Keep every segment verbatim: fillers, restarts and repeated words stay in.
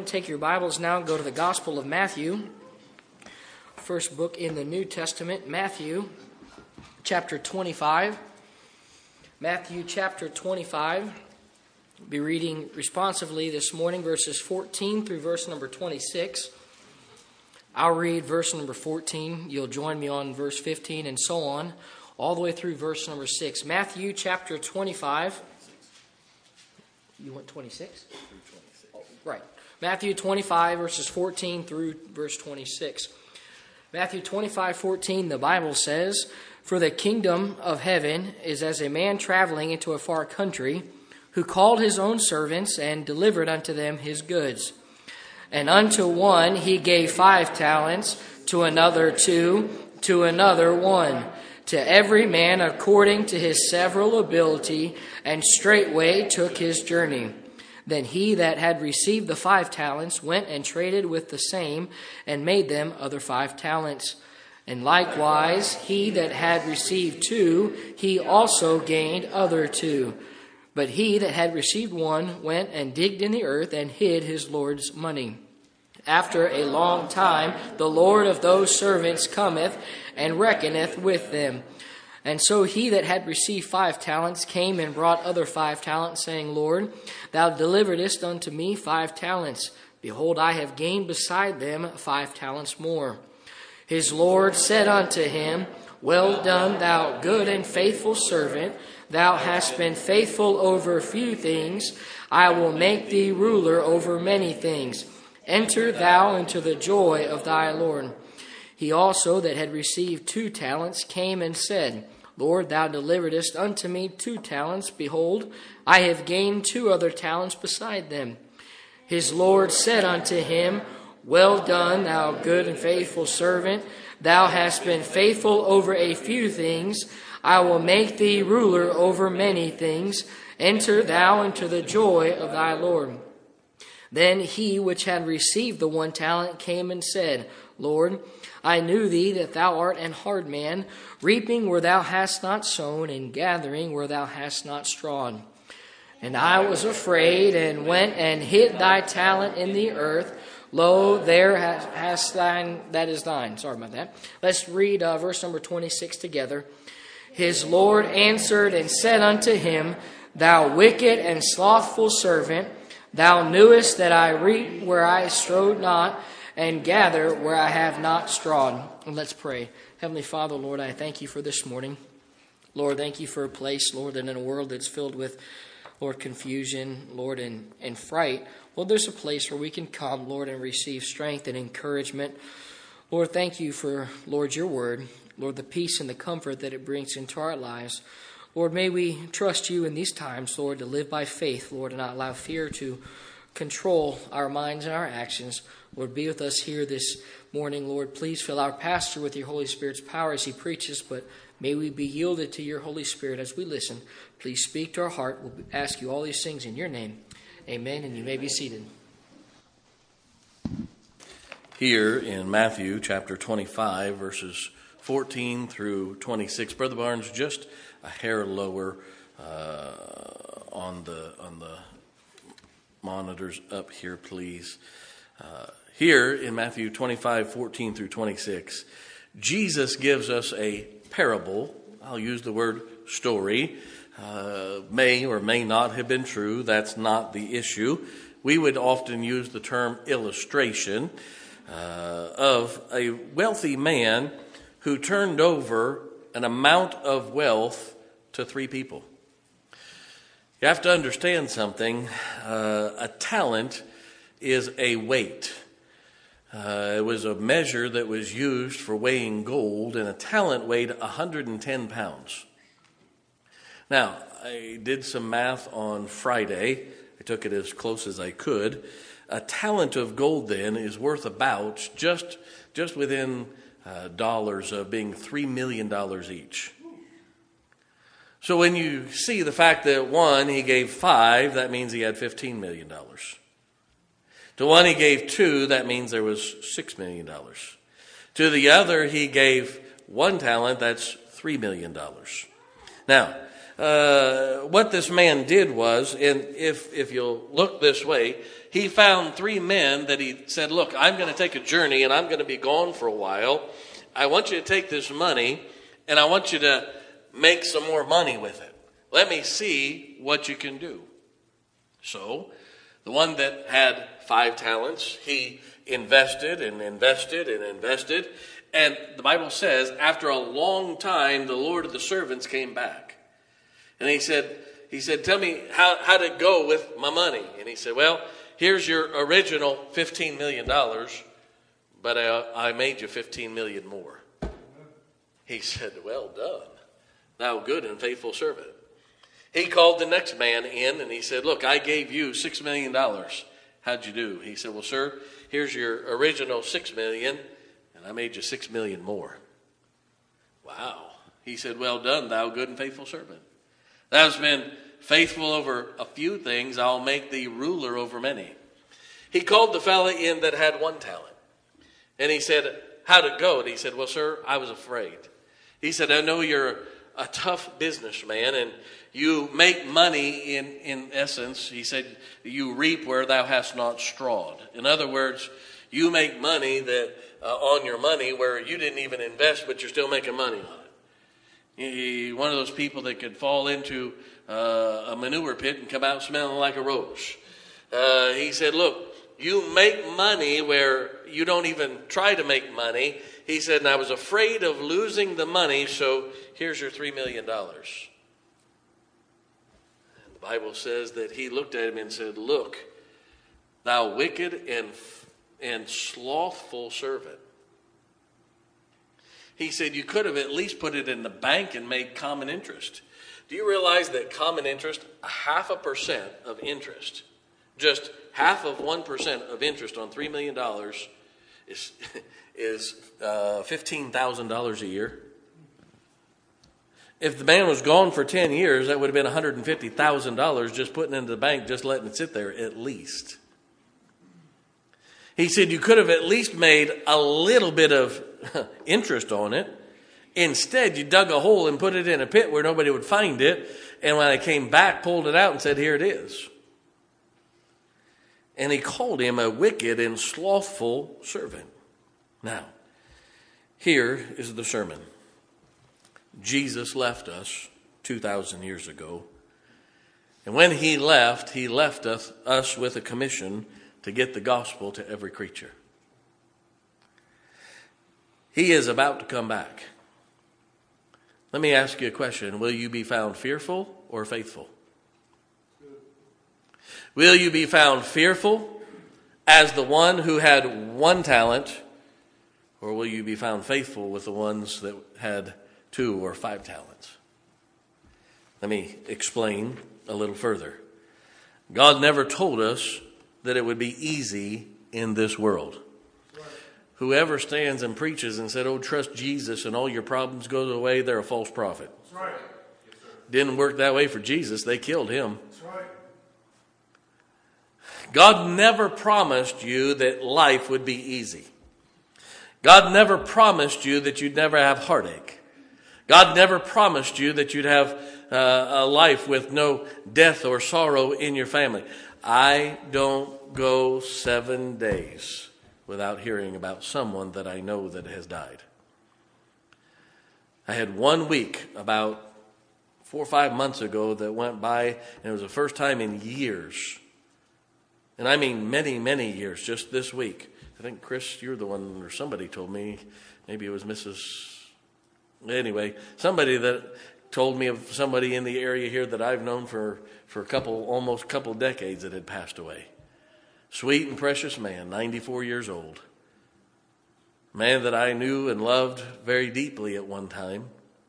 morning. Take your Bibles now and go to the Gospel of Matthew. First book in the New Testament, Matthew chapter twenty-five. Matthew chapter twenty-five. We'll be reading responsively this morning verses fourteen through verse number twenty-six. I'll read verse number fourteen. You'll join me on verse fifteen and so on, all the way through verse number six. Matthew chapter twenty-five. You want twenty-six? Oh, right. Matthew twenty-five, verses fourteen through verse twenty-six. Matthew twenty-five, fourteen, the Bible says, "For the kingdom of heaven is as a man traveling into a far country, who called his own servants and delivered unto them his goods. And unto one he gave five talents, to another two, to another one, to every man according to his several ability, and straightway took his journey. Then he that had received the five talents went and traded with the same, and made them other five talents. And likewise he that had received two, he also gained other two. But he that had received one went and digged in the earth, and hid his Lord's money. After a long time the Lord of those servants cometh, and reckoneth with them. And so he that had received five talents came and brought other five talents, saying, Lord, thou deliveredest unto me five talents. Behold, I have gained beside them five talents more. His Lord said unto him, Well done, thou good and faithful servant. Thou hast been faithful over few things. I will make thee ruler over many things. Enter thou into the joy of thy Lord. He also that had received two talents came and said, Lord, thou deliveredest unto me two talents. Behold, I have gained two other talents beside them. His Lord said unto him, Well done, thou good and faithful servant. Thou hast been faithful over a few things. I will make thee ruler over many things. Enter thou into the joy of thy Lord. Then he which had received the one talent came and said, Lord, I knew thee that thou art an hard man, reaping where thou hast not sown, and gathering where thou hast not strawed. And I was afraid, and went and hid thy talent in the earth. Lo, there hast thine, that is thine. Sorry about that. Let's read uh, verse number twenty-six together. His Lord answered and said unto him, Thou wicked and slothful servant, thou knewest that I reap where I strode not, and gather where I have not strawed. And let's pray. Heavenly Father, Lord, I thank you for this morning. Lord, thank you for a place, Lord, that in a world that's filled with, Lord, confusion, Lord, and, and fright, Lord, there's a place where we can come, Lord, and receive strength and encouragement. Lord, thank you for, Lord, your word. Lord, the peace and the comfort that it brings into our lives. Lord, may we trust you in these times, Lord, to live by faith, Lord, and not allow fear to control our minds and our actions. Lord, be with us here this morning. Lord, please fill our pastor with your Holy Spirit's power as he preaches, but may we be yielded to your Holy Spirit as we listen. Please speak to our heart. We'll ask you all these things in your name. Amen, and you may be seated. Here in Matthew chapter twenty-five, verses fourteen through twenty-six, Brother Barnes, just a hair lower uh, on the on the monitors up here, please. Uh, here in Matthew twenty-five, fourteen through twenty-six, Jesus gives us a parable. I'll use the word story. Uh, may or may not have been true. That's not the issue. We would often use the term illustration uh, of a wealthy man who turned over an amount of wealth to three people. You have to understand something. Uh, a talent is a weight. Uh, it was a measure that was used for weighing gold, and a talent weighed one hundred ten pounds. Now, I did some math on Friday. I took it as close as I could. A talent of gold then is worth about, just, just within uh, dollars of being three million dollars each. So when you see the fact that one, he gave five, that means he had fifteen million dollars. To one he gave two, that means there was six million dollars. To the other he gave one talent, that's three million dollars. Now, uh, what this man did was, and if, if you'll look this way, he found three men that he said, look, I'm going to take a journey and I'm going to be gone for a while. I want you to take this money and I want you to make some more money with it. Let me see what you can do. So the one that had five talents, he invested and invested and invested. And the Bible says after a long time, the Lord of the servants came back. And he said, he said, tell me how, how did it go with my money? And he said, well, here's your original fifteen million dollars, but I, I made you fifteen million dollars more. He said, well done, thou good and faithful servant. He called the next man in and he said, look, I gave you six million dollars. How'd you do? He said, well, sir, here's your original six million dollars, and I made you six million dollars more. Wow. He said, well done, thou good and faithful servant. Thou hast been faithful over a few things, I'll make thee ruler over many. He called the fella in that had one talent. And he said, how'd it go? And he said, well, sir, I was afraid. He said, I know you're a tough businessman and you make money in, in essence. He said, you reap where thou hast not strawed. In other words, you make money that uh, on your money where you didn't even invest, but you're still making money on it. You're one of those people that could fall into uh, a manure pit and come out smelling like a rose. Uh, he said, look, you make money where you don't even try to make money. He said, and I was afraid of losing the money, so here's your three million dollars. And the Bible says that he looked at him and said, look, thou wicked and, and slothful servant. He said, you could have at least put it in the bank and made common interest. Do you realize that common interest, a half a percent of interest, just half of one percent of interest on three million dollars is, is uh, fifteen thousand dollars a year? If the man was gone for ten years, that would have been one hundred fifty thousand dollars just putting into the bank, just letting it sit there at least. He said you could have at least made a little bit of interest on it. Instead, you dug a hole and put it in a pit where nobody would find it. And when I came back, pulled it out and said, here it is. And he called him a wicked and slothful servant. Now, here is the sermon. Jesus left us two thousand years ago. And when he left, he left us, us with a commission to get the gospel to every creature. He is about to come back. Let me ask you a question. Will you be found fearful or faithful? Will you be found fearful as the one who had one talent, or will you be found faithful with the ones that had two or five talents? Let me explain a little further. God never told us that it would be easy in this world. Right. Whoever stands and preaches and said, oh, trust Jesus and all your problems go away, they're a false prophet. That's right. Yes, sir. Didn't work that way for Jesus. They killed him. That's right. God never promised you that life would be easy. God never promised you that you'd never have heartache. God never promised you that you'd have uh, a life with no death or sorrow in your family. I don't go seven days without hearing about someone that I know that has died. I had one week about four or five months ago that went by, and it was the first time in years, and I mean many, many years, just this week. I think, Chris, you're the one, or somebody told me, maybe it was Missus Anyway, somebody that told me of somebody in the area here that I've known for, for a couple, almost couple decades that had passed away. Sweet and precious man, ninety-four years old. Man that I knew and loved very deeply at one time.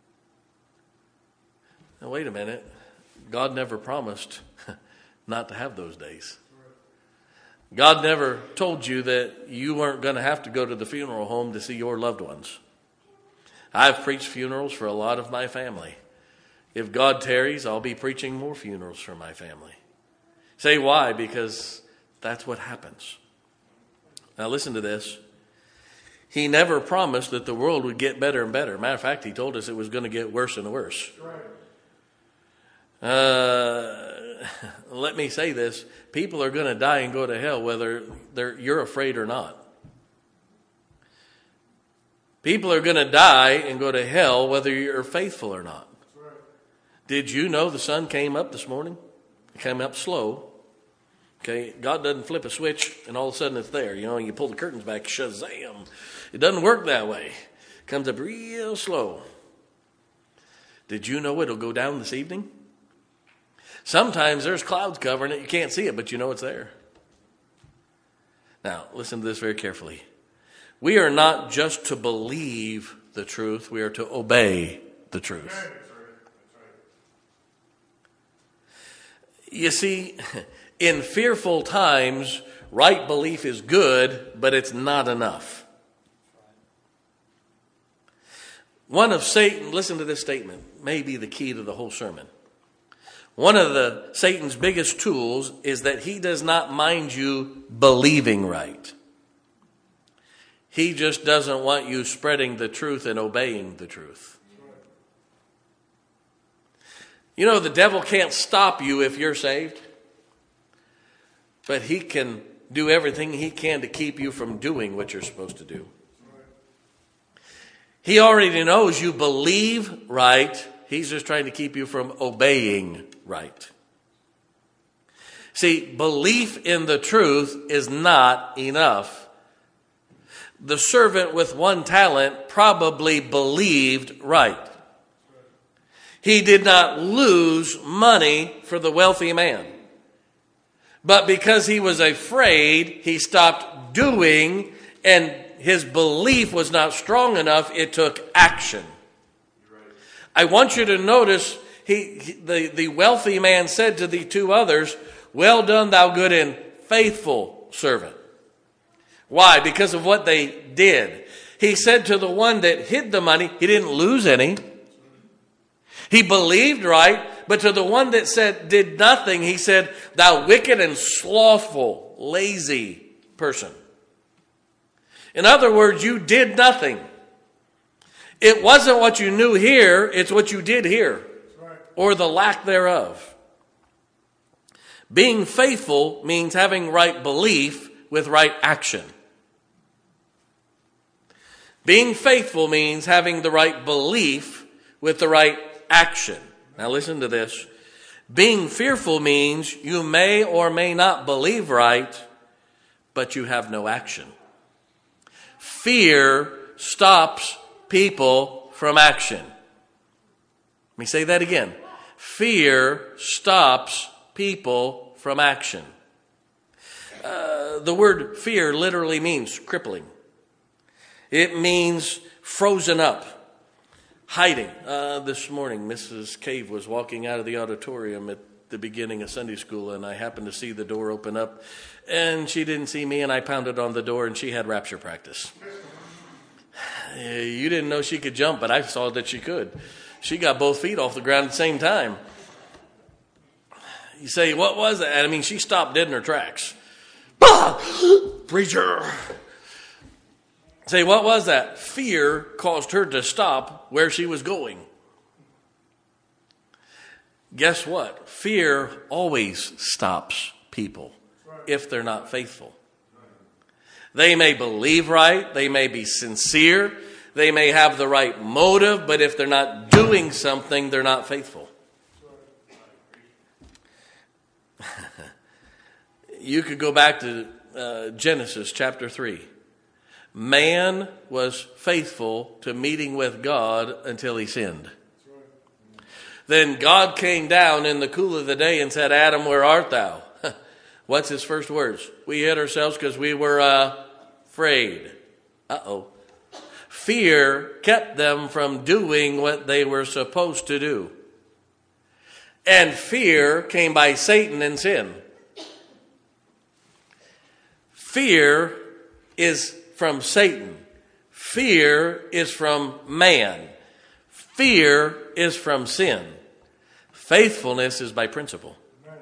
Now, wait a minute. God never promised not to have those days. God never told you that you weren't going to have to go to the funeral home to see your loved ones. I've preached funerals for a lot of my family. If God tarries, I'll be preaching more funerals for my family. Say why? Because that's what happens. Now listen to this. He never promised that the world would get better and better. Matter of fact, he told us it was going to get worse and worse. Uh, let me say this. People are going to die and go to hell whether they're, you're afraid or not. People are going to die and go to hell whether you're faithful or not. Did you know the sun came up this morning? It came up slow. Okay, God doesn't flip a switch and all of a sudden it's there. You know, you pull the curtains back, shazam. It doesn't work that way. It comes up real slow. Did you know it'll go down this evening? Sometimes there's clouds covering it. You can't see it, but you know it's there. Now, listen to this very carefully. We are not just to believe the truth. We are to obey the truth. You see, in fearful times, right belief is good, but it's not enough. One of Satan, listen to this statement, may be the key to the whole sermon. One of the Satan's biggest tools is that he does not mind you believing right. He just doesn't want you spreading the truth and obeying the truth. You know, the devil can't stop you if you're saved, but he can do everything he can to keep you from doing what you're supposed to do. He already knows you believe right. He's just trying to keep you from obeying right. See, belief in the truth is not enough. The servant with one talent probably believed right. He did not lose money for the wealthy man. But because he was afraid, he stopped doing, and his belief was not strong enough. It took action. I want you to notice he, he the, the wealthy man said to the two others, "Well done, thou good and faithful servant." Why? Because of what they did. He said to the one that hid the money, he didn't lose any. He believed right, but to the one that said did nothing, he said, "Thou wicked and slothful, lazy person." In other words, you did nothing. It wasn't what you knew here, it's what you did here, or the lack thereof. Being faithful means having right belief with right action. Being faithful means having the right belief with the right action. Now listen to this. Being fearful means you may or may not believe right, but you have no action. Fear stops people from action. Let me say that again. Fear stops people from action. Uh, the word fear literally means crippling. It means frozen up. Hiding. Uh, this morning, Missus Cave was walking out of the auditorium at the beginning of Sunday school, and I happened to see the door open up, and she didn't see me, and I pounded on the door, and she had rapture practice. You didn't know she could jump, but I saw that she could. She got both feet off the ground at the same time. You say, what was that? I mean, she stopped dead in her tracks. Bah! Preacher! Say, what was that? Fear caused her to stop where she was going. Guess what? Fear always stops people if they're not faithful. They may believe right. They may be sincere. They may have the right motive, but if they're not doing something, they're not faithful. You could go back to uh, Genesis chapter three. Man was faithful to meeting with God until he sinned. Then God came down in the cool of the day and said, "Adam, where art thou?" What's his first words? We hid ourselves because we were uh, afraid. Uh-oh. Fear kept them from doing what they were supposed to do. And fear came by Satan and sin. Fear is from Satan. Fear is from man. Fear is from sin. Faithfulness is by principle.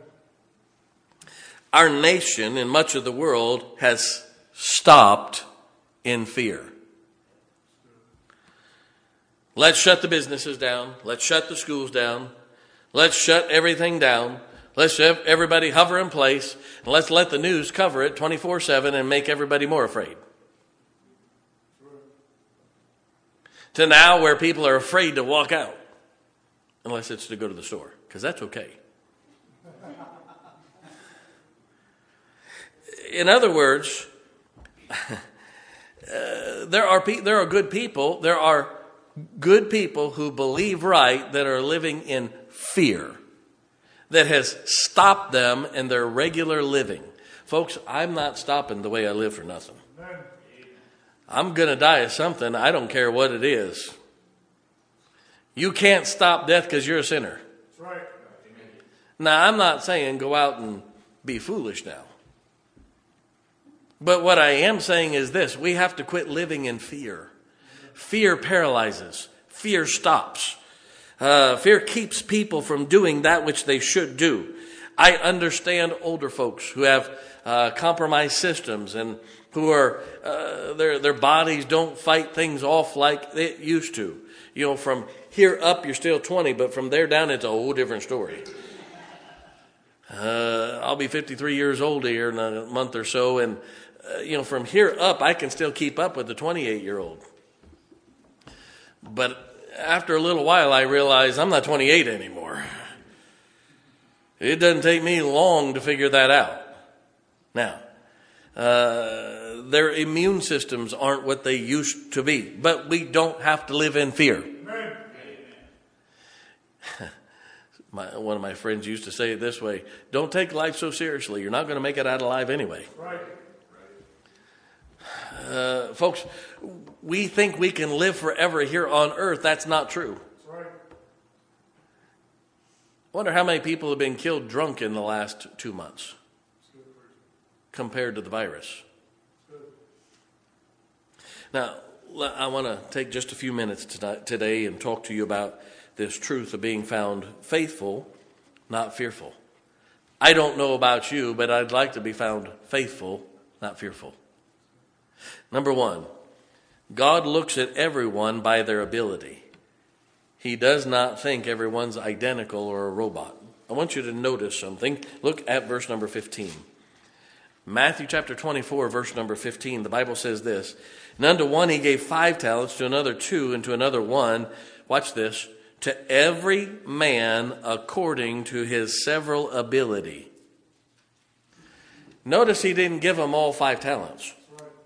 Our nation and much of the world has stopped in fear. Let's shut the businesses down. Let's shut the schools down. Let's shut everything down. Let's have everybody hover in place, and let's let the news cover it twenty-four seven and make everybody more afraid. To now where people are afraid to walk out, unless it's to go to the store, because that's okay. In other words, uh, there are pe- there are good people, there are good people who believe right that are living in fear that has stopped them in their regular living. Folks, I'm not stopping the way I live for nothing. I'm going to die of something. I don't care what it is. You can't stop death because you're a sinner. That's right. Now, I'm not saying go out and be foolish now. But what I am saying is this. We have to quit living in fear. Fear paralyzes. Fear stops. Uh, fear keeps people from doing that which they should do. I understand older folks who have uh, compromised systems and who are, uh, their, their bodies don't fight things off like it used to. You know, from here up, you're still twenty, but from there down, it's a whole different story. Uh, I'll be fifty-three years old here in a month or so, and, uh, you know, from here up, I can still keep up with the twenty-eight-year-old. But after a little while, I realized I'm not twenty-eight anymore. It doesn't take me long to figure that out. Now, uh, their immune systems aren't what they used to be, but we don't have to live in fear. my, one of my friends used to say it this way: don't take life so seriously. You're not going to make it out alive anyway. Right. Uh, folks, we think we can live forever here on earth. That's not true. That's right. Wonder how many people have been killed drunk in the last two months compared to the virus. Now, I want to take just a few minutes today and talk to you about this truth of being found faithful, not fearful. I don't know about you, but I'd like to be found faithful, not fearful. Number one, God looks at everyone by their ability. He does not think everyone's identical or a robot. I want you to notice something. Look at verse number fifteen. Matthew chapter twenty-four, verse number fifteen. The Bible says this: and unto one he gave five talents, to another two, and to another one. Watch this. To every man according to his several ability. Notice he didn't give them all five talents.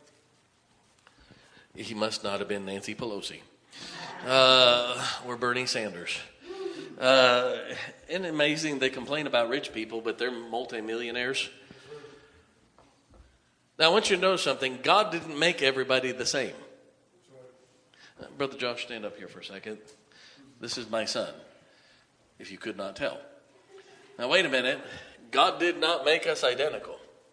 He must not have been Nancy Pelosi uh, or Bernie Sanders. Uh, isn't it amazing they complain about rich people, but they're multimillionaires? Now, I want you to know something. God didn't make everybody the same. Uh, Brother Josh, stand up here for a second. This is my son, if you could not tell. Now, wait a minute. God did not make us identical.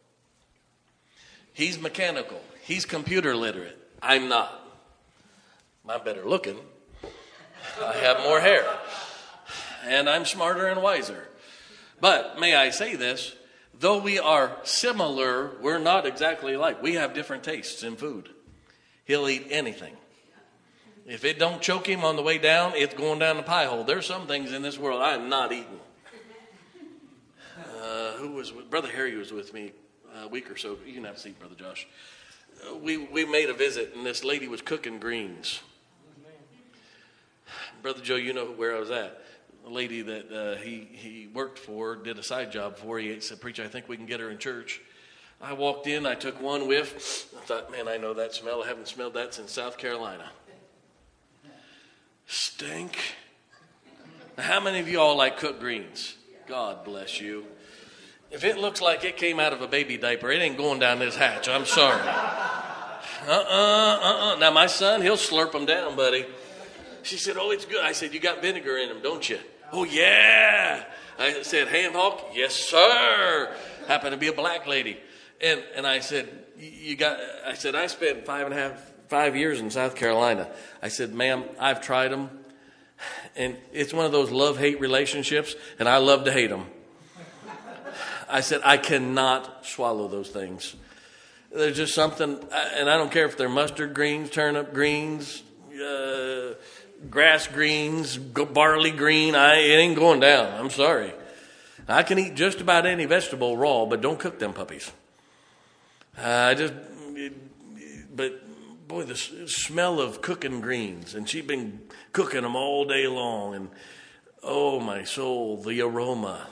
He's mechanical. He's computer literate. I'm not. I'm better looking. I have more hair. And I'm smarter and wiser. But may I say this, though we are similar, we're not exactly alike. We have different tastes in food. He'll eat anything. If it don't choke him on the way down, it's going down the pie hole. There's some things in this world I'm not eating. Uh, who was with, Brother Harry was with me a week or so. You can have a seat, Brother Josh. We we made a visit, and this lady was cooking greens. Brother Joe, you know where I was at. A lady that uh, he, he worked for, did a side job for. He said, "Preacher, I think we can get her in church." I walked in, I took one whiff. I thought, man, I know that smell. I haven't smelled that since South Carolina. Stink. Now, how many of you all like cooked greens? God bless you. If it looks like it came out of a baby diaper, it ain't going down this hatch. I'm sorry. Uh-uh, uh-uh. Now, my son, he'll slurp them down, buddy. She said, "Oh, it's good." I said, "You got vinegar in them, don't you?" "Oh, yeah." I said, "Ham hock?" "Yes, sir." Happened to be a black lady. And and I said, "You got," I said, "I spent five and a half, five years in South Carolina." I said, "Ma'am, I've tried them. And it's one of those love-hate relationships, and I love to hate them." I said, "I cannot swallow those things. There's just something," and I don't care if they're mustard greens, turnip greens, uh, grass greens, barley green. I, it ain't going down. I'm sorry. I can eat just about any vegetable raw, but don't cook them puppies. I uh, just, it, but boy, the smell of cooking greens, and she's been cooking them all day long, and oh my soul, the aroma.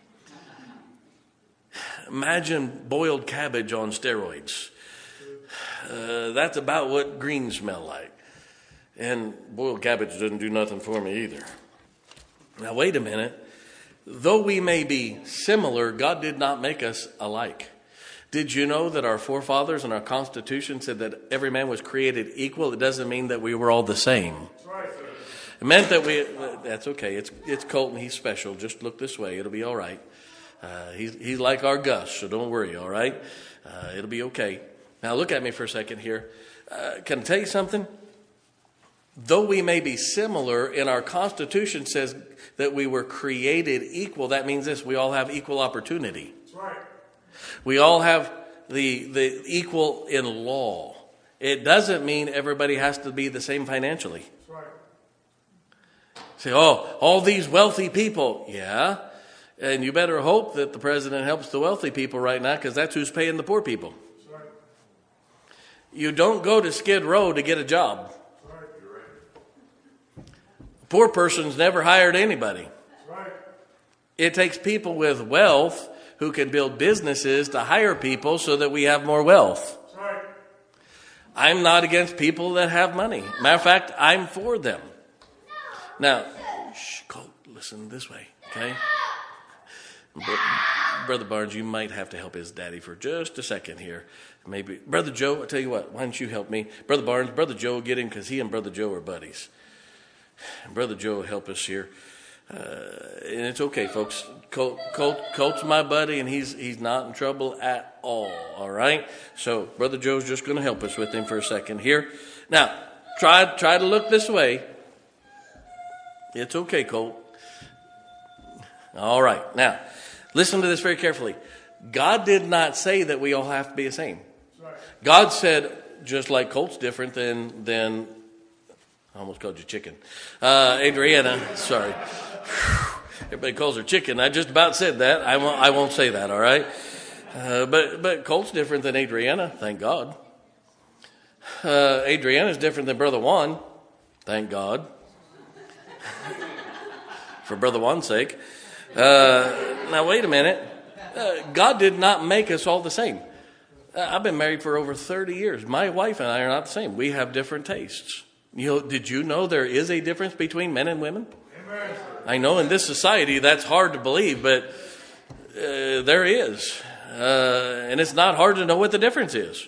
Imagine boiled cabbage on steroids. Uh, that's about what greens smell like. And boiled cabbage doesn't do nothing for me either. Now, wait a minute. Though we may be similar, God did not make us alike. Did you know that our forefathers and our Constitution said that every man was created equal? It doesn't mean that we were all the same. It meant that we, that's okay. It's it's Colton. He's special. Just look this way. It'll be all right. Uh, he's, he's like our Gus, so don't worry, all right? Uh, it'll be okay. Now, look at me for a second here. Uh, can I tell you something? Though we may be similar, in our Constitution says that we were created equal. That means this: we all have equal opportunity. That's right. We all have the the equal in law. It doesn't mean everybody has to be the same financially. That's right. Say, oh, all these wealthy people. Yeah. And you better hope that the president helps the wealthy people right now, because that's who's paying the poor people. That's right. You don't go to Skid Row to get a job. Poor person's never hired anybody. Right. It takes people with wealth who can build businesses to hire people so that we have more wealth. Right. I'm not against people that have money. Matter of fact, I'm for them. Now, shh, Colt, listen this way, okay? Brother Barnes, you might have to help his daddy for just a second here. Maybe. Brother Joe, I'll tell you what, why don't you help me? Brother Barnes, Brother Joe, get him, because he and Brother Joe are buddies. Brother Joe will help us here. Uh, and it's okay, folks. Colt, Colt, Colt's my buddy, and he's he's not in trouble at all, all right? So Brother Joe's just going to help us with him for a second here. Now, try, try to look this way. It's okay, Colt. All right. Now, listen to this very carefully. God did not say that we all have to be the same. God said, just like Colt's different than than I almost called you chicken. Uh, Adriana, sorry. Everybody calls her chicken. I just about said that. I won't, I won't say that, all right? Uh, but but Colt's different than Adriana, thank God. Uh, Adriana's different than Brother Juan, thank God. For Brother Juan's sake. Uh, now, wait a minute. Uh, God did not make us all the same. Uh, I've been married for over thirty years. My wife and I are not the same. We have different tastes. You know, did you know there is a difference between men and women? Amen. I know in this society that's hard to believe, but uh, there is. Uh, and it's not hard to know what the difference is.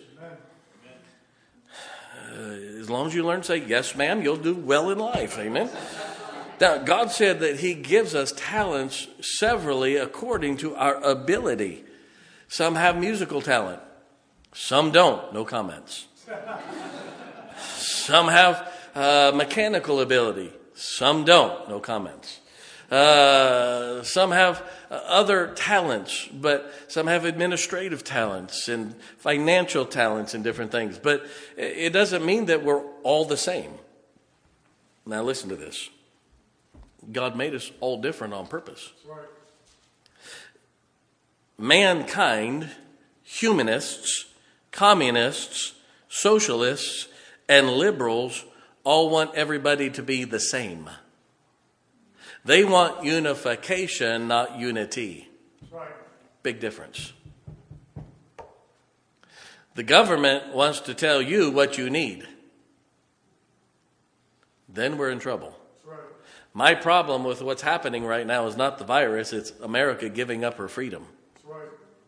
Uh, as long as you learn to say, yes, ma'am, you'll do well in life. Amen. Now, God said that he gives us talents severally according to our ability. Some have musical talent. Some don't. No comments. Some have uh, mechanical ability. Some don't. No comments. Uh, some have uh, other talents, but some have administrative talents and financial talents and different things. But it doesn't mean that we're all the same. Now listen to this. God made us all different on purpose. Right. Mankind, humanists, communists, socialists, and liberals all want everybody to be the same. They want unification, not unity. Right. Big difference. The government wants to tell you what you need. Then we're in trouble. Right. My problem with what's happening right now is not the virus, it's America giving up her freedom. Right.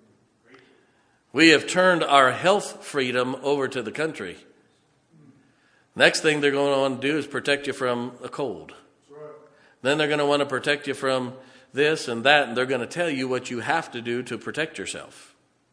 We have turned our health freedom over to the country. Next thing they're going to want to do is protect you from a cold. Right. Then they're going to want to protect you from this and that, and they're going to tell you what you have to do to protect yourself.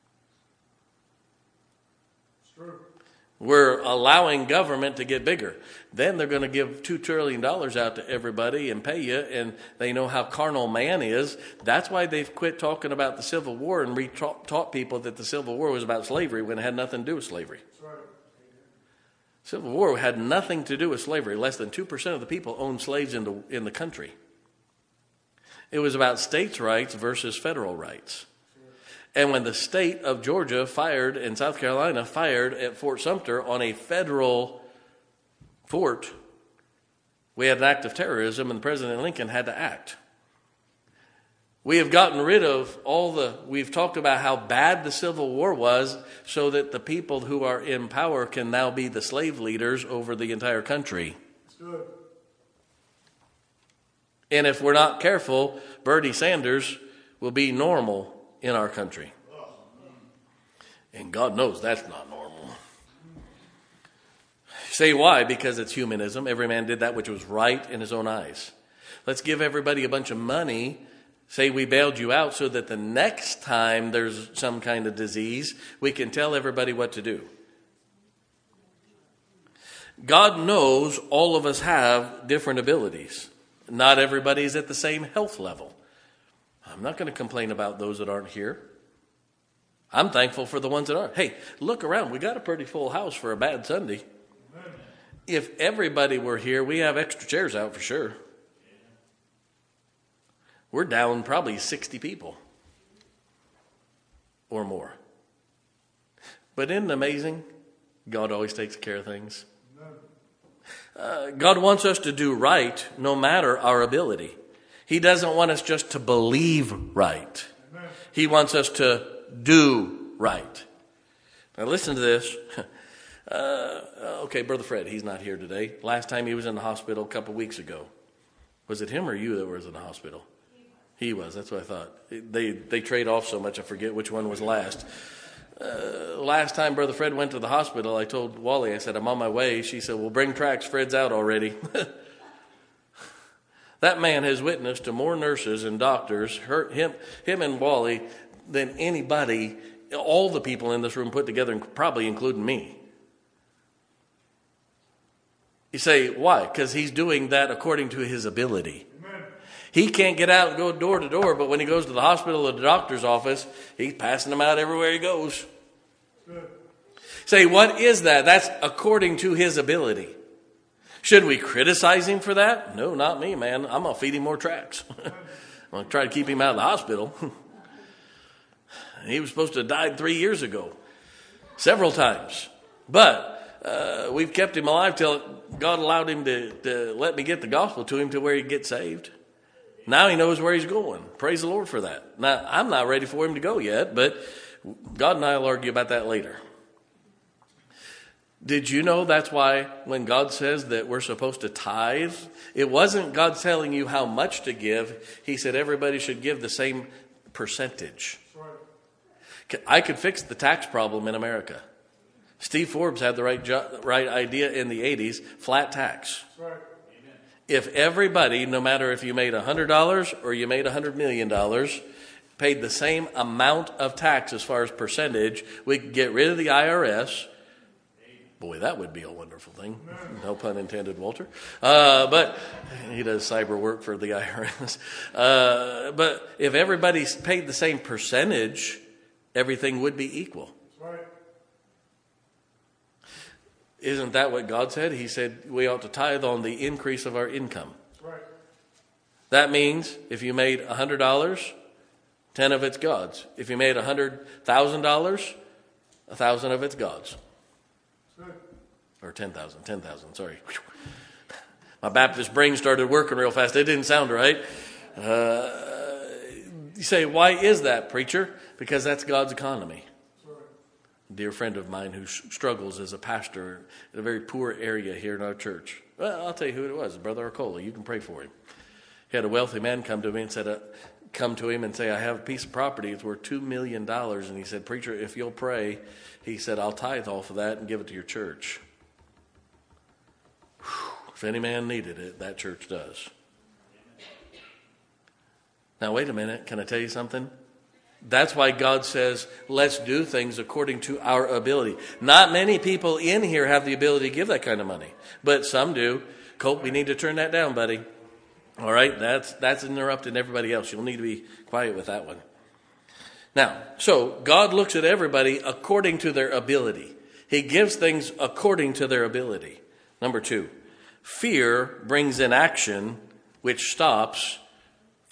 It's true. We're allowing government to get bigger. Then they're going to give two trillion dollars out to everybody and pay you, and they know how carnal man is. That's why they've quit talking about the Civil War and re-taught people that the Civil War was about slavery when it had nothing to do with slavery. That's right. Civil War had nothing to do with slavery. Less than two percent of the people owned slaves in the, in the country. It was about states' rights versus federal rights. And when the state of Georgia fired and South Carolina fired at Fort Sumter on a federal fort, we had an act of terrorism, and President Lincoln had to act. We have gotten rid of all the, we've talked about how bad the Civil War was so that the people who are in power can now be the slave leaders over the entire country. That's good. And if we're not careful, Bernie Sanders will be normal in our country. And God knows that's not normal. Say why? Because it's humanism. Every man did that which was right in his own eyes. Let's give everybody a bunch of money. Say we bailed you out so that the next time there's some kind of disease, we can tell everybody what to do. God knows all of us have different abilities. Not everybody's at the same health level. I'm not going to complain about those that aren't here. I'm thankful for the ones that aren't. Hey, look around. We got a pretty full house for a bad Sunday. Amen. If everybody were here, we have extra chairs out for sure. We're down probably sixty people or more. But isn't it amazing? God always takes care of things. Uh, God wants us to do right no matter our ability. He doesn't want us just to believe right. Amen. He wants us to do right. Now listen to this. Uh, okay, Brother Fred, he's not here today. Last time he was in the hospital a couple weeks ago. Was it him or you that was in the hospital? He was. That's what I thought. They they trade off so much I forget which one was last. Uh, last time Brother Fred went to the hospital, I told Wally, I said, I'm on my way. She said, well, bring tracks. Fred's out already. That man has witnessed to more nurses and doctors, her, him, him and Wally, than anybody, all the people in this room put together, probably including me. You say, why? Because he's doing that according to his ability. Amen. He can't get out and go door to door, but when he goes to the hospital or the doctor's office, he's passing them out everywhere he goes. Good. Say, what is that? That's according to his ability. Should we criticize him for that? No, not me, man. I'm going to feed him more tracts. I'm going to try to keep him out of the hospital. He was supposed to have died three years ago, several times. But uh, we've kept him alive till God allowed him to, to let me get the gospel to him to where he'd get saved. Now he knows where he's going. Praise the Lord for that. Now, I'm not ready for him to go yet, but God and I will argue about that later. Did you know that's why when God says that we're supposed to tithe, it wasn't God telling you how much to give. He said everybody should give the same percentage. I could fix the tax problem in America. Steve Forbes had the right jo- right idea in the eighties, flat tax. Right. If everybody, no matter if you made one hundred dollars or you made one hundred million dollars, paid the same amount of tax as far as percentage, we could get rid of the I R S. Boy, that would be a wonderful thing. No pun intended, Walter. Uh, but he does cyber work for the I R S. Uh, but if everybody paid the same percentage, everything would be equal. Right. Isn't that what God said? He said we ought to tithe on the increase of our income. Right. That means if you made one hundred dollars, ten of it's God's. If you made one hundred thousand dollars, one thousand of it's God's. Right. Or ten thousand, ten thousand, sorry. My Baptist brain started working real fast. It didn't sound right. Uh, you say, why is that, preacher? Because that's God's economy. A dear friend of mine who struggles as a pastor in a very poor area here in our church. Well, I'll tell you who it was, Brother Arcola. You can pray for him. He had a wealthy man come to me and said, uh, come to him and say, I have a piece of property. It's worth two million dollars. And he said, preacher, if you'll pray, he said, I'll tithe off of that and give it to your church. Whew. If any man needed it, that church does. Now, wait a minute. Can I tell you something? That's why God says, let's do things according to our ability. Not many people in here have the ability to give that kind of money, but some do. Colt, we need to turn that down, buddy. All right, that's that's interrupting everybody else. You'll need to be quiet with that one. Now, so God looks at everybody according to their ability. He gives things according to their ability. Number two, fear brings in action, which stops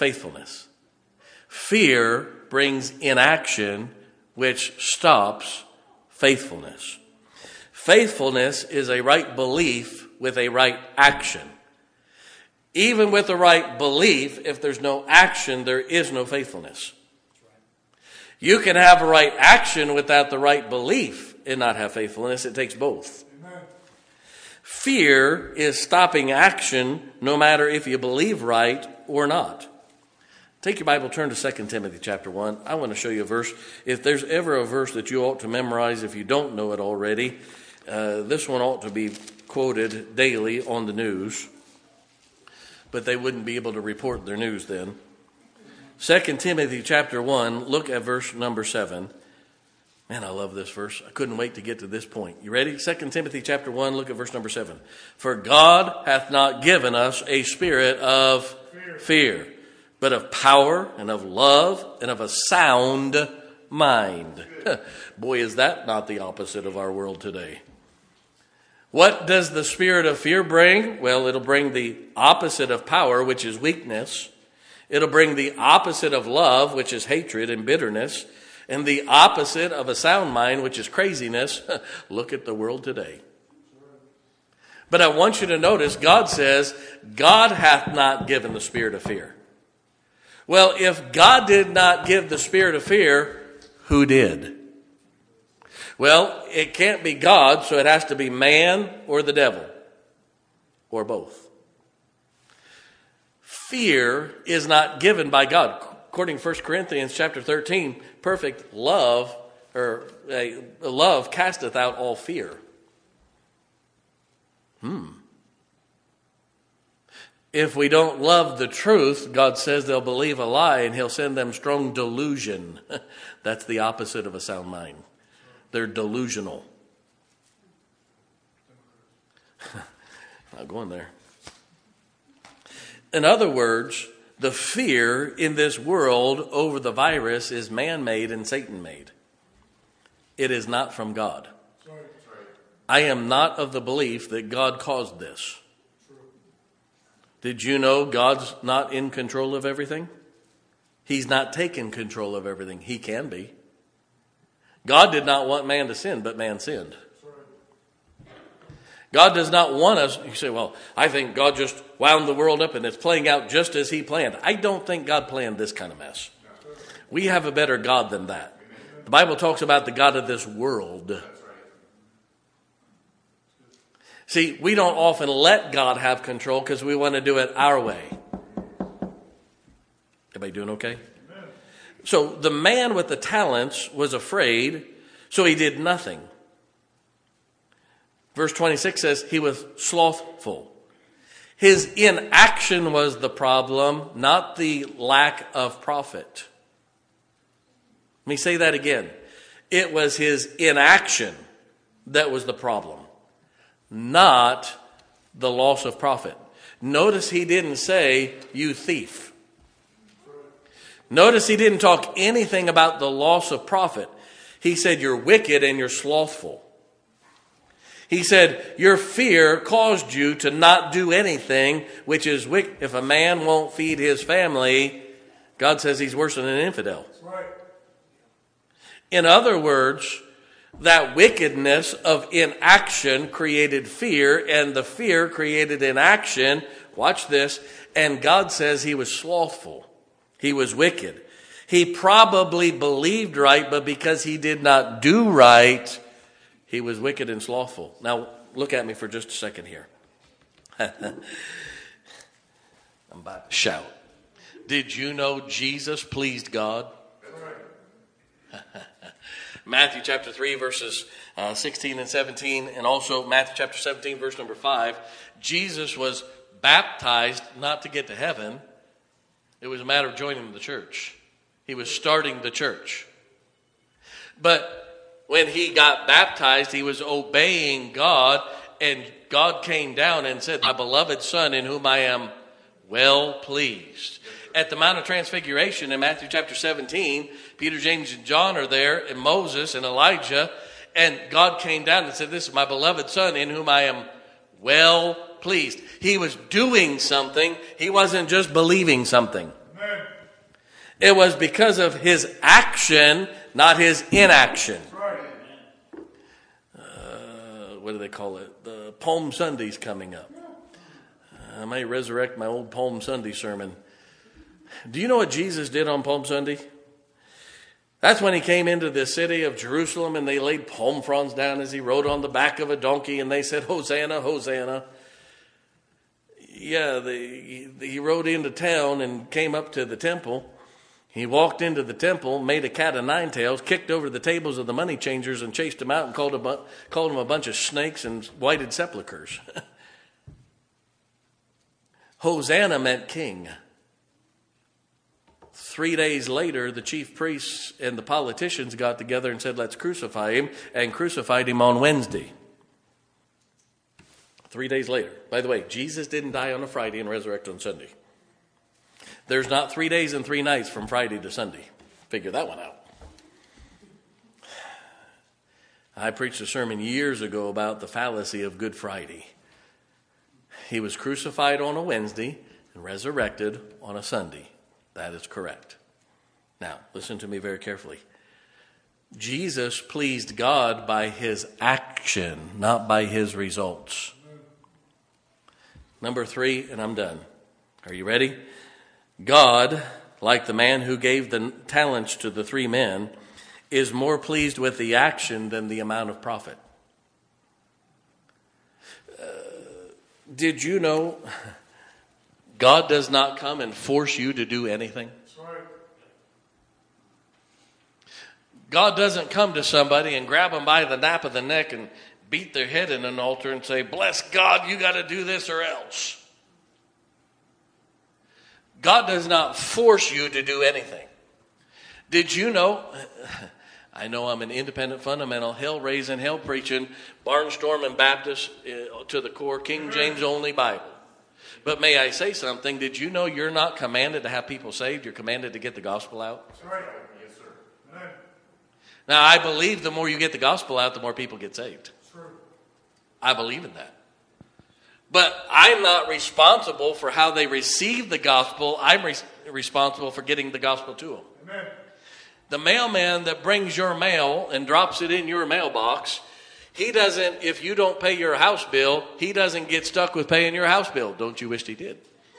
faithfulness. Fear brings inaction, which stops faithfulness. Faithfulness is a right belief with a right action. Even with the right belief, if there's no action, there is no faithfulness. You can have a right action without the right belief and not have faithfulness. It takes both. Amen. Fear is stopping action no matter if you believe right or not. Take your Bible, turn to Second Timothy chapter one. I want to show you a verse. If there's ever a verse that you ought to memorize if you don't know it already, uh, this one ought to be quoted daily on the news. But they wouldn't be able to report their news then. Second Timothy chapter one, look at verse number seven. Man, I love this verse. I couldn't wait to get to this point. You ready? Second Timothy chapter one, look at verse number seven. For God hath not given us a spirit of fear, fear but of power and of love and of a sound mind. Boy, is that not the opposite of our world today. What does the spirit of fear bring? Well, it'll bring the opposite of power, which is weakness. It'll bring the opposite of love, which is hatred and bitterness. And the opposite of a sound mind, which is craziness. Look at the world today. But I want you to notice, God says, God hath not given the spirit of fear. Well, if God did not give the spirit of fear, who did? Well, it can't be God, so it has to be man or the devil, or both. Fear is not given by God. According to First Corinthians chapter thirteen, perfect love, or uh, love casteth out all fear. Hmm. If we don't love the truth, God says they'll believe a lie and he'll send them strong delusion. That's the opposite of a sound mind. They're delusional. Not going there. In other words, the fear in this world over the virus is man-made and Satan-made. It is not from God. I am not of the belief that God caused this. Did you know God's not in control of everything? He's not taken control of everything. He can be. God did not want man to sin, but man sinned. God does not want us. You say, well, I think God just wound the world up and it's playing out just as he planned. I don't think God planned this kind of mess. We have a better God than that. The Bible talks about the God of this world. See, we don't often let God have control because we want to do it our way. Everybody doing okay? Amen. So the man with the talents was afraid, so he did nothing. Verse twenty-six says he was slothful. His inaction was the problem, not the lack of profit. Let me say that again. It was his inaction that was the problem, not the loss of profit. Notice he didn't say, you thief. Notice he didn't talk anything about the loss of profit. He said, you're wicked and you're slothful. He said, your fear caused you to not do anything, which is wicked. If a man won't feed his family, God says he's worse than an infidel. That's right. In other words, that wickedness of inaction created fear, and the fear created inaction. Watch this. And God says he was slothful. He was wicked. He probably believed right, but because he did not do right, he was wicked and slothful. Now, look at me for just a second here. I'm about to shout. Did you know Jesus pleased God? Matthew chapter three, verses uh, sixteen and seventeen, and also Matthew chapter seventeen, verse number five. Jesus was baptized not to get to heaven. It was a matter of joining the church. He was starting the church. But when he got baptized, he was obeying God, and God came down and said, my beloved Son, in whom I am well pleased. At the Mount of Transfiguration in Matthew chapter seventeen, Peter, James, and John are there, and Moses and Elijah, and God came down and said, this is my beloved Son, in whom I am well pleased. He was doing something. He wasn't just believing something. Amen. It was because of his action, not his inaction. Uh, what do they call it? The Palm Sunday's coming up. I may resurrect my old Palm Sunday sermon. Do you know what Jesus did on Palm Sunday? That's when he came into the city of Jerusalem and they laid palm fronds down as he rode on the back of a donkey and they said, Hosanna, Hosanna. Yeah, the, he rode into town and came up to the temple. He walked into the temple, made a cat of nine tails, kicked over the tables of the money changers and chased them out and called them, called them a bunch of snakes and whited sepulchres. Hosanna meant king. Three days later, the chief priests and the politicians got together and said, let's crucify him, and crucified him on Wednesday. Three days later. By the way, Jesus didn't die on a Friday and resurrect on Sunday. There's not three days and three nights from Friday to Sunday. Figure that one out. I preached a sermon years ago about the fallacy of Good Friday. He was crucified on a Wednesday and resurrected on a Sunday. That is correct. Now, listen to me very carefully. Jesus pleased God by his action, not by his results. Number three, and I'm done. Are you ready? God, like the man who gave the talents to the three men, is more pleased with the action than the amount of profit. Uh, did you know God does not come and force you to do anything? God doesn't come to somebody and grab them by the nape of the neck and beat their head in an altar and say, bless God, you got to do this or else. God does not force you to do anything. Did you know, I know I'm an independent fundamental, hell-raising, hell-preaching, barnstorming Baptist uh, to the core, King James only Bible. But may I say something? Did you know you're not commanded to have people saved? You're commanded to get the gospel out. That's right. Yes, sir. Amen. Now, I believe the more you get the gospel out, the more people get saved. True. I believe in that. But I'm not responsible for how they receive the gospel. I'm re- responsible for getting the gospel to them. Amen. The mailman that brings your mail and drops it in your mailbox, he doesn't, if you don't pay your house bill, he doesn't get stuck with paying your house bill. Don't you wish he did?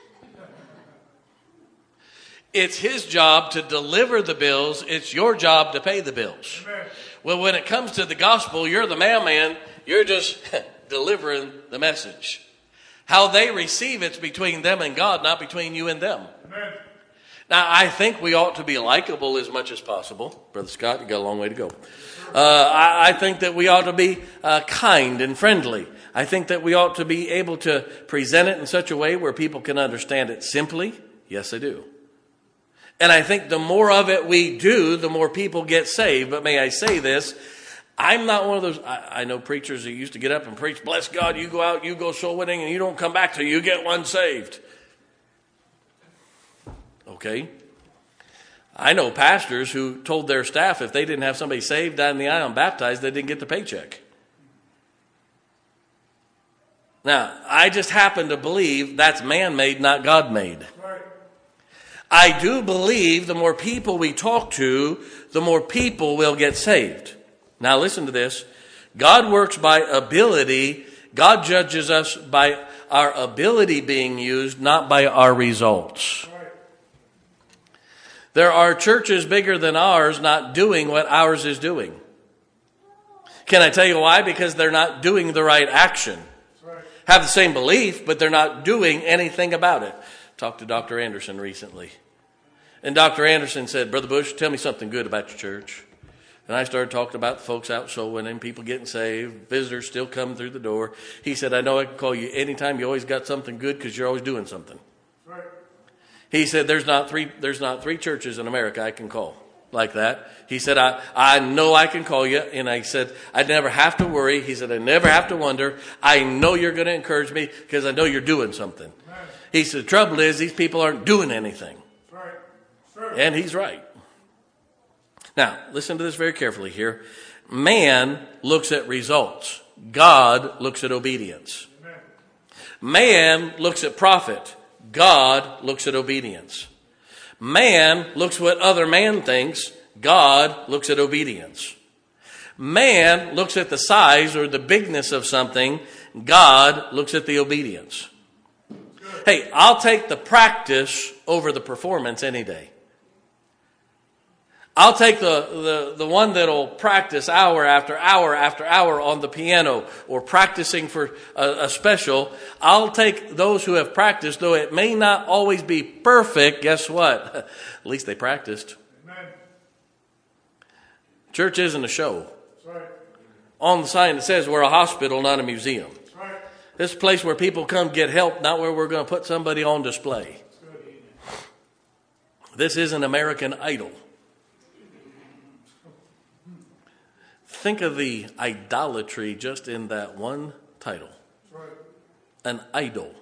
It's his job to deliver the bills. It's your job to pay the bills. Amen. Well, when it comes to the gospel, you're the mailman. You're just delivering the message. How they receive it's between them and God, not between you and them. Amen. Now, I think we ought to be likable as much as possible. Brother Scott, you got a long way to go. Uh, I, I think that we ought to be uh, kind and friendly. I think that we ought to be able to present it in such a way where people can understand it simply. Yes, I do. And I think the more of it we do, the more people get saved. But may I say this, I'm not one of those, I, I know preachers that used to get up and preach, bless God, you go out, you go soul winning, and you don't come back till you get one saved. Okay? I know pastors who told their staff if they didn't have somebody saved, died in the aisle, and baptized, they didn't get the paycheck. Now, I just happen to believe that's man-made, not God-made. Right. I do believe the more people we talk to, the more people will get saved. Now listen to this. God works by ability. God judges us by our ability being used, not by our results. Right. There are churches bigger than ours not doing what ours is doing. Can I tell you why? Because they're not doing the right action. Right. Have the same belief, but they're not doing anything about it. Talked to Doctor Anderson recently. And Doctor Anderson said, Brother Bush, tell me something good about your church. And I started talking about the folks out soul winning, people getting saved, visitors still coming through the door. He said, I know I can call you anytime. You always got something good because you're always doing something. Right. He said, there's not three there's not three churches in America I can call like that. He said, I, I know I can call you. And I said, I never have to worry. He said, I never have to wonder. I know you're going to encourage me because I know you're doing something. Right. He said, the trouble is these people aren't doing anything. Right. True. And he's right. Now, listen to this very carefully here. Man looks at results. God looks at obedience. Amen. Man looks at profit. God looks at obedience. Man looks what other man thinks. God looks at obedience. Man looks at the size or the bigness of something. God looks at the obedience. Hey, I'll take the practice over the performance any day. I'll take the, the, the one that'll practice hour after hour after hour on the piano or practicing for a, a special. I'll take those who have practiced, though it may not always be perfect. Guess what? At least they practiced. Amen. Church isn't a show. That's right. On the sign it says we're a hospital, not a museum. That's right. This is a place where people come get help, not where we're going to put somebody on display. That's good. This isn't American Idol. Think of the idolatry just in that one title. That's right. An idol.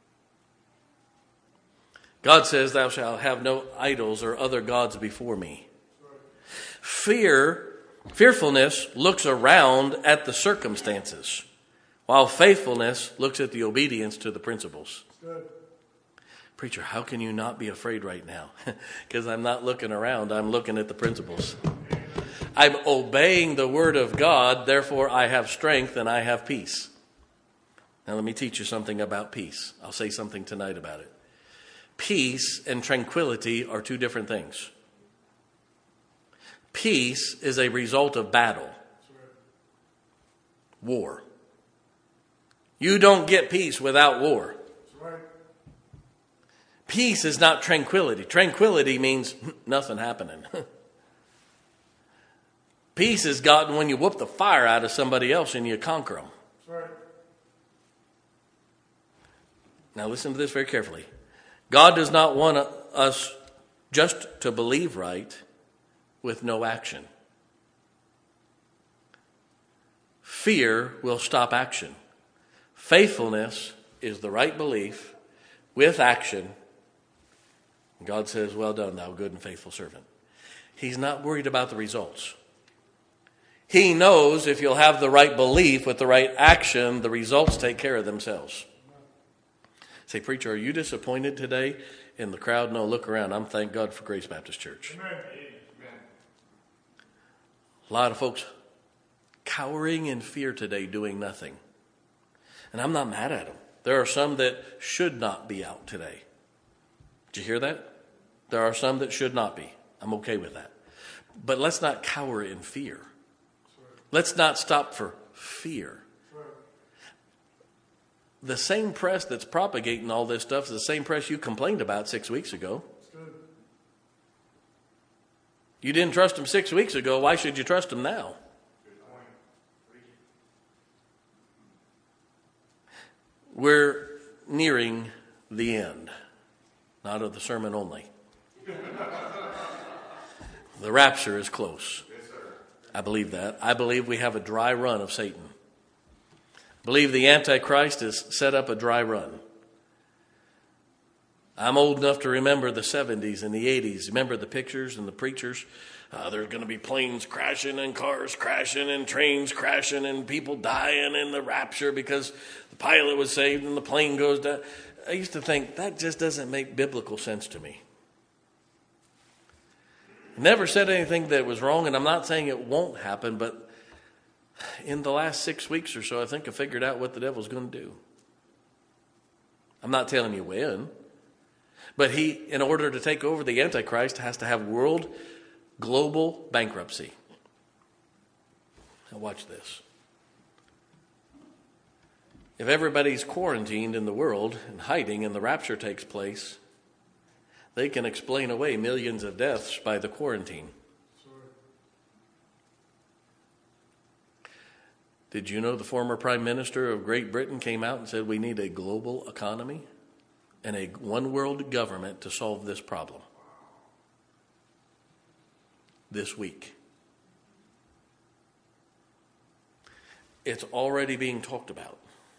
God says, thou shalt have no idols or other gods before me. Fear, fearfulness looks around at the circumstances, while faithfulness looks at the obedience to the principles. Good. Preacher, how can you not be afraid right now? Because I'm not looking around, I'm looking at the principles. I'm obeying the word of God, therefore I have strength and I have peace. Now let me teach you something about peace. I'll say something tonight about it. Peace and tranquility are two different things. Peace is a result of battle. War. You don't get peace without war. That's right. Peace is not tranquility. Tranquility means nothing happening. Peace is gotten when you whoop the fire out of somebody else and you conquer them. That's right. Now listen to this very carefully. God does not want us just to believe right with no action. Fear will stop action. Faithfulness is the right belief with action. God says, well done, thou good and faithful servant. He's not worried about the results. He knows if you'll have the right belief with the right action, the results take care of themselves. Say, preacher, are you disappointed today in the crowd? No, look around. I'm thank God for Grace Baptist Church. Amen. A lot of folks cowering in fear today, doing nothing. And I'm not mad at them. There are some that should not be out today. Did you hear that? There are some that should not be. I'm okay with that. But let's not cower in fear. Let's not stop for fear. The same press that's propagating all this stuff is the same press you complained about six weeks ago. You didn't trust them six weeks ago. Why should you trust them now? We're nearing the end, not of the sermon only. The rapture is close. I believe that. I believe we have a dry run of Satan. I believe the Antichrist has set up a dry run. I'm old enough to remember the seventies and the eighties. Remember the pictures and the preachers? Uh, there's going to be planes crashing and cars crashing and trains crashing and people dying in the rapture because the pilot was saved and the plane goes down. I used to think that just doesn't make biblical sense to me. Never said anything that was wrong, and I'm not saying it won't happen, but in the last six weeks or so, I think I figured out what the devil's going to do. I'm not telling you when, but he, in order to take over the Antichrist, has to have world, global bankruptcy. Now watch this. If everybody's quarantined in the world and hiding and the rapture takes place, they can explain away millions of deaths by the quarantine. Did you know the former Prime Minister of Great Britain came out and said we need a global economy and a one-world government to solve this problem? This week. It's already being talked about.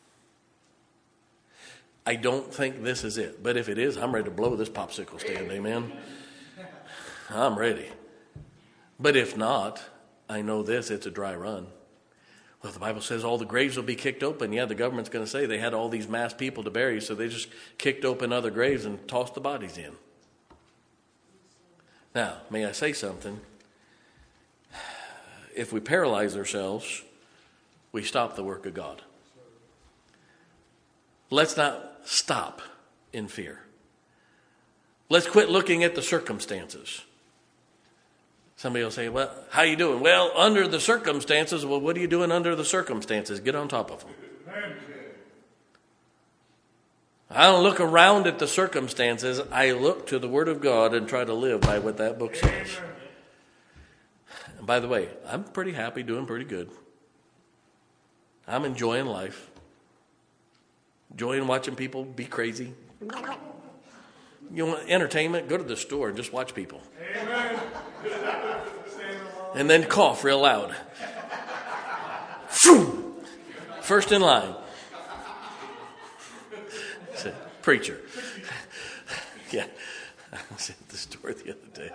I don't think this is it. But if it is, I'm ready to blow this popsicle stand. Amen. I'm ready. But if not, I know this, it's a dry run. Well, the Bible says all the graves will be kicked open. Yeah, the government's going to say they had all these mass people to bury, so they just kicked open other graves and tossed the bodies in. Now, may I say something? If we paralyze ourselves, we stop the work of God. Let's not stop in fear. Let's quit looking at the circumstances. Somebody will say, well, how you doing? Well, under the circumstances. Well, what are you doing under the circumstances? Get on top of them. I don't look around at the circumstances. I look to the Word of God and try to live by what that book says. And by the way, I'm pretty happy, doing pretty good. I'm enjoying life. Enjoying watching people be crazy. You want entertainment? Go to the store and just watch people. Amen. And then cough real loud. First in line. Preacher. Yeah. I was at the store the other day.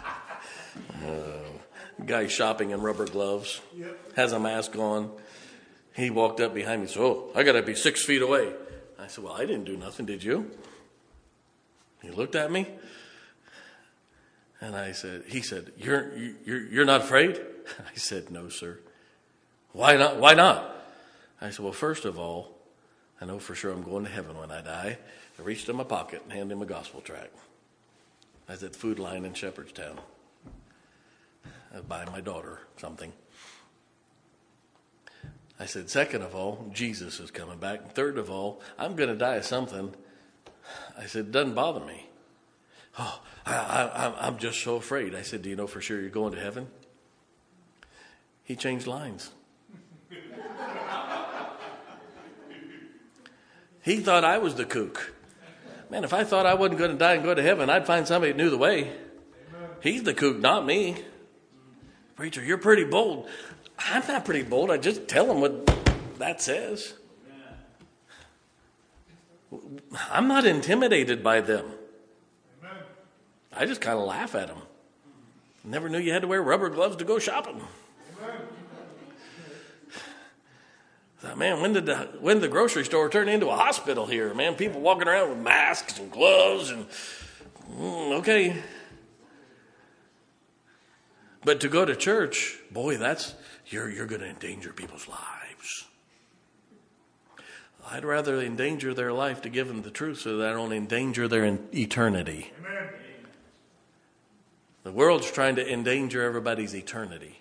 Uh, guy shopping in rubber gloves. Has a mask on. He walked up behind me and said, oh, I got to be six feet away. I said, well, I didn't do nothing, did you? He looked at me. And I said, he said, you're, you're, you're not afraid? I said, no, sir. Why not? Why not? I said, well, first of all, I know for sure I'm going to heaven when I die. I reached in my pocket and handed him a gospel tract. I was at the food line in Shepherdstown. I was buying my daughter something. I said, second of all, Jesus is coming back. And third of all, I'm going to die of something. I said, it doesn't bother me. Oh, I, I, I'm just so afraid. I said, do you know for sure you're going to heaven? He changed lines. He thought I was the kook. Man, if I thought I wasn't going to die and go to heaven, I'd find somebody that knew the way. Amen. He's the kook, not me. Preacher, you're pretty bold. I'm not pretty bold. I just tell him what that says. I'm not intimidated by them. Amen. I just kind of laugh at them. Never knew you had to wear rubber gloves to go shopping. Amen. Thought, man, when did the when did the grocery store turn into a hospital here? Man, people walking around with masks and gloves and mm, okay. But to go to church, boy, that's you're you're going to endanger people's lives. I'd rather endanger their life to give them the truth so that I don't endanger their eternity. Amen. The world's trying to endanger everybody's eternity.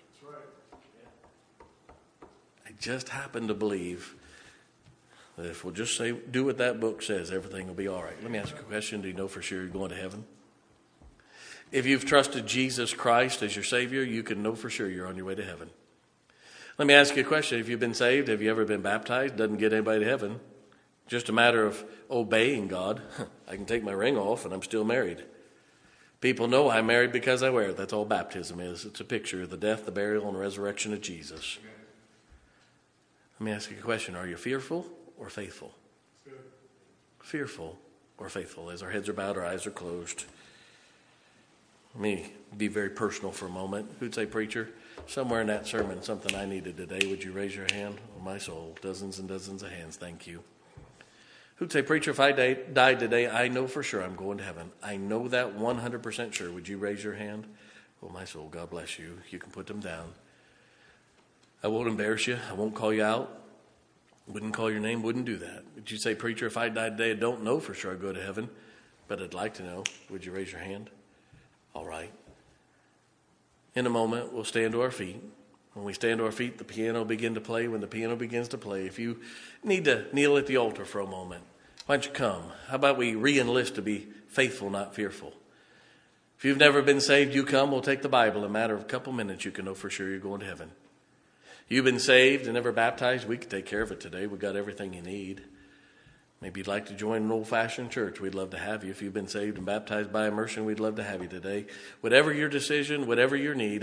Just happen to believe that if we'll just say, do what that book says, everything will be all right. Let me ask you a question. Do you know for sure you're going to heaven? If you've trusted Jesus Christ as your Savior, you can know for sure you're on your way to heaven. Let me ask you a question. If you've been saved, have you ever been baptized? Doesn't get anybody to heaven. Just a matter of obeying God. I can take my ring off and I'm still married. People know I'm married because I wear it. That's all baptism is. It's a picture of the death, the burial, and resurrection of Jesus. Let me ask you a question. Are you fearful or faithful? Fearful or faithful? As our heads are bowed, our eyes are closed. Let me be very personal for a moment. Who'd say, preacher, somewhere in that sermon, something I needed today. Would you raise your hand? Oh, my soul, dozens and dozens of hands. Thank you. Who'd say, preacher, if I died today, I know for sure I'm going to heaven. I know that one hundred percent sure. Would you raise your hand? Oh, my soul, God bless you. You can put them down. I won't embarrass you. I won't call you out. Wouldn't call your name. Wouldn't do that. Would you say, preacher, if I died today, I don't know for sure I'd go to heaven, but I'd like to know. Would you raise your hand? All right. In a moment, we'll stand to our feet. When we stand to our feet, the piano will begin to play. When the piano begins to play, if you need to kneel at the altar for a moment, why don't you come? How about we re-enlist to be faithful, not fearful? If you've never been saved, you come. We'll take the Bible. In a matter of a couple minutes, you can know for sure you're going to heaven. You've been saved and never baptized, we can take care of it today. We've got everything you need. Maybe you'd like to join an old-fashioned church. We'd love to have you. If you've been saved and baptized by immersion, we'd love to have you today. Whatever your decision, whatever your need,